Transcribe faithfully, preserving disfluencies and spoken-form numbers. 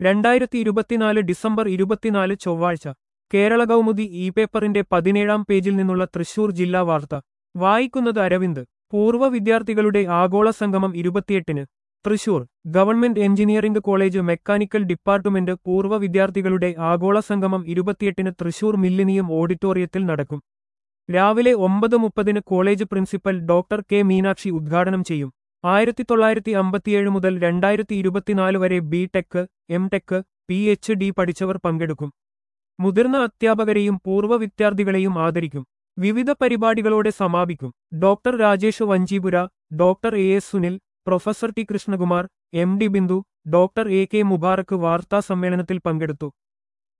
രണ്ടായിരത്തി ഇരുപത്തിനാല് ഡിസംബർ ഇരുപത്തിനാല് ചൊവ്വാഴ്ച കേരള കൗമുദി ഇ പേപ്പറിന്റെ പതിനേഴാം പേജിൽ നിന്നുള്ള തൃശൂർ ജില്ലാ വാർത്ത വായിക്കുന്നത് അരവിന്ദ്. പൂർവ്വ വിദ്യാർത്ഥികളുടെ ആഗോള സംഗമം ഇരുപത്തിയെട്ടിന് Thrissur. Government engineering college mechanical department പൂർവ്വ വിദ്യാർത്ഥികളുടെ ആഗോള സംഗമം ഇരുപത്തിയെട്ടിന് തൃശൂർ മില്ലിനിയം ഓഡിറ്റോറിയത്തിൽ നടക്കും. രാവിലെ ഒമ്പത് മുപ്പതിന് college principal doctor K Meenakshi ഉദ്ഘാടനം ചെയ്യും. ആയിരത്തി തൊള്ളായിരത്തി അമ്പത്തിയേഴ് മുതൽ രണ്ടായിരത്തി ഇരുപത്തിനാല് വരെ B Tech, M Tech, P H D പഠിച്ചവർ പങ്കെടുക്കും. മുതിർന്ന അധ്യാപകരെയും പൂർവ്വ വിദ്യാർത്ഥികളെയും ആദരിക്കും. വിവിധ പരിപാടികളോടെ സമാപിക്കും. Doctor Rajesh Vanchipura, doctor A S Sunil, professor T Krishnakumar, M D Bindu, doctor A K Mubarak വാർത്താ സമ്മേളനത്തിൽ പങ്കെടുത്തു.